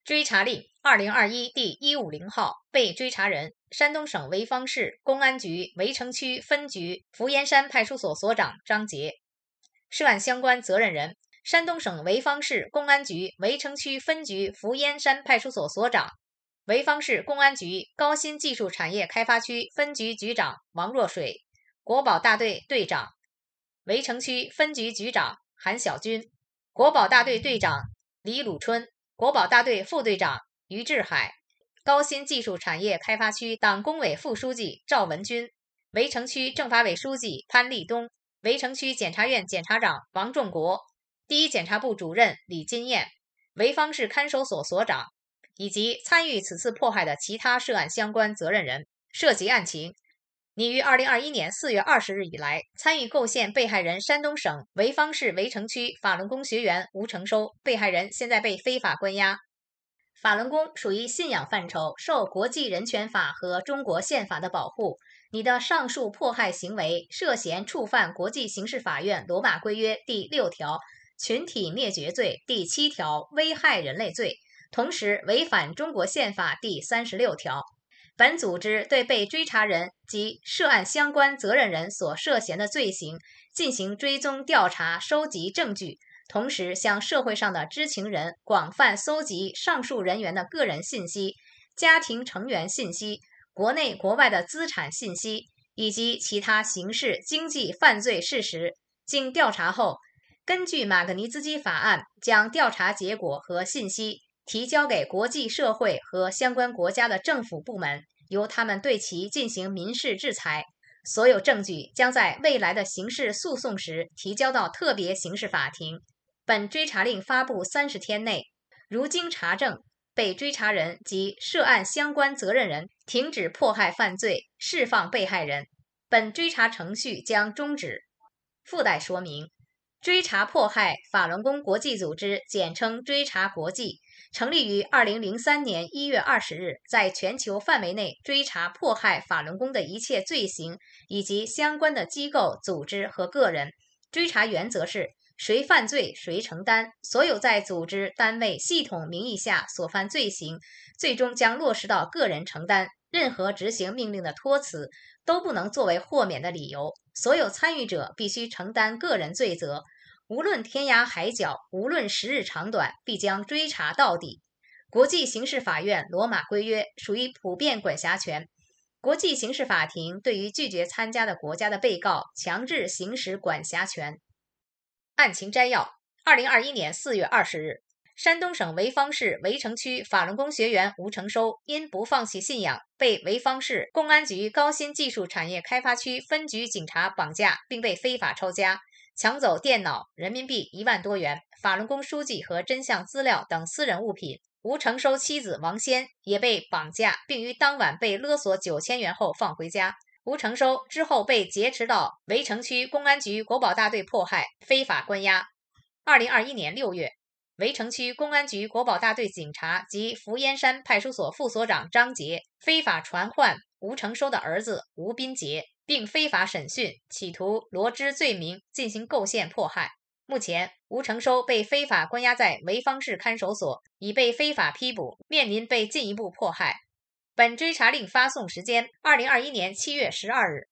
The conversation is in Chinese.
追查令2021第150号，被追查人：山东省潍坊市公安局潍城区分局福岩山派出所所长张杰。涉案相关责任人：山东省潍坊市公安局潍城区分局福岩山派出所所长、潍坊市公安局高新技术产业开发区分局局长王若水，国保大队队长、潍城区分局局长韩小军，国保大队队长李鲁春，国保大队副队长于志海，高新技术产业开发区党工委副书记赵文军，潍城区政法委书记潘立东，潍城区检察院检察长王仲国，第一检察部主任李金燕，潍坊市看守所所长，以及参与此次迫害的其他涉案相关责任人。涉及案情：拟于2021年4月20日以来，参与构陷被害人山东省潍坊市潍城区法轮功学员吴成收，被害人现在被非法关押。法轮功属于信仰范畴，受国际人权法和中国宪法的保护。你的上述迫害行为涉嫌触犯国际刑事法院罗马规约第6条群体灭绝罪、第7条危害人类罪，同时违反中国宪法第36条。本组织对被追查人及涉案相关责任人所涉嫌的罪行进行追踪调查，收集证据，同时向社会上的知情人广泛搜集上述人员的个人信息、家庭成员信息、国内国外的资产信息以及其他刑事经济犯罪事实。经调查后，根据马格尼兹基法案，将调查结果和信息提交给国际社会和相关国家的政府部门，由他们对其进行民事制裁。所有证据将在未来的刑事诉讼时提交到特别刑事法庭。本追查令发布30天内，如经查证，被追查人及涉案相关责任人停止迫害犯罪，释放被害人，本追查程序将终止。附带说明：追查迫害法轮功国际组织，简称追查国际，成立于2003年1月20日，在全球范围内追查迫害法轮功的一切罪行以及相关的机构、组织和个人。追查原则是：谁犯罪谁承担，所有在组织、单位、系统名义下所犯罪行，最终将落实到个人承担。任何执行命令的托辞都不能作为豁免的理由，所有参与者必须承担个人罪责，无论天涯海角，无论时日长短，必将追查到底。国际刑事法院罗马规约属于普遍管辖权，国际刑事法庭对于拒绝参加的国家的被告强制行使管辖权。案情摘要：2021年4月20日，山东省潍坊市潍城区法轮功学员吴成收因不放弃信仰，被潍坊市公安局高新技术产业开发区分局警察绑架，并被非法抄家，抢走电脑、人民币1万多元、法轮功书籍和真相资料等私人物品。吴成收妻子王仙也被绑架，并于当晚被勒索9000元后放回家。吴成收之后被劫持到潍城区公安局国保大队迫害，非法关押。2021年6月，潍城区公安局国保大队警察及福岩山派出所副所长张杰非法传唤吴成收的儿子吴斌杰，并非法审讯，企图罗织罪名进行构陷迫害。目前，吴成收被非法关押在潍坊市看守所，已被非法批捕，面临被进一步迫害。本追查令发送时间：2021年7月12日。